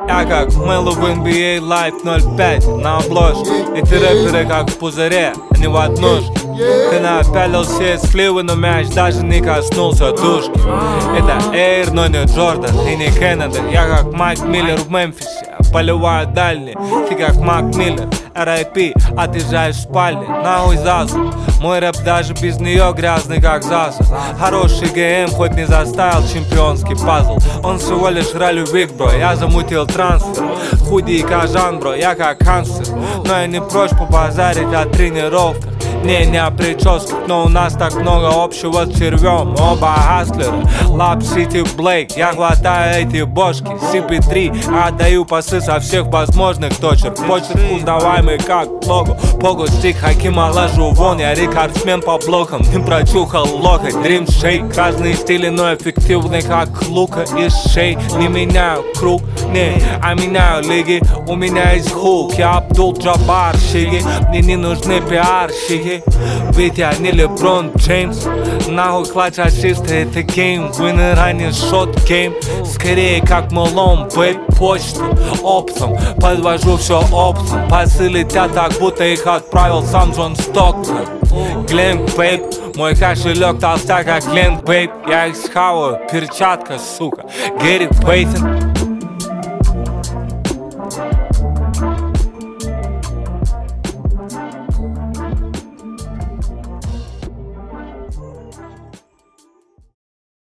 Я как Мэллоу в NBA Live 05 на обложке. Эти рэперы как в пузыре, они в однушке. Ты напялился из сливы, но мяч даже не коснулся дужки. Это Эйр, но не Джордан и не Кеннеди. Я как Майк Миллер в Мемфисе, поливаю дальний. Ты как Мак Миллер, R.I.P. отъезжаешь в спальне, нахуй засу. Мой рэп даже без нее грязный как засу. Хороший ГМ хоть не заставил чемпионский пазл. Он всего лишь ралли вик, бро, я замутил трансфер. Худи и кажан, бро, я как канцлер. Но я не прочь побазарить о тренировках. Не о прическах, но у нас так много общего с червем. Оба хаслера, Лап Сити Блейк. Я глотаю эти бошки, CP3. Отдаю пасы со всех возможных точек. Почерк узнаваемый как лого. Пого стик Хакима ложу вон. Я рекордсмен по блокам, не прочухал локоть. Дрим шейк, разные стили, но эффективны как лука из шей. Не меняю круг, не, а меняю лиги. У меня есть хук, я Абдул-Джабар Шиги. Мне не нужны пиарщики, ведь я не Леброн Джеймс. Нахуй клатч ассисты, это гейм. Винер, а не шот-гейм. Скорее как Мэллоу, бэйб, почту оптом. Подвожу все оптом. Пасы летят так, будто их отправил сам Джон Стоктон. Глен бэйб, мой кошелек толстяк как Глен бэйб. Я их схаваю, перчатка, сука. Гэри Пейтон.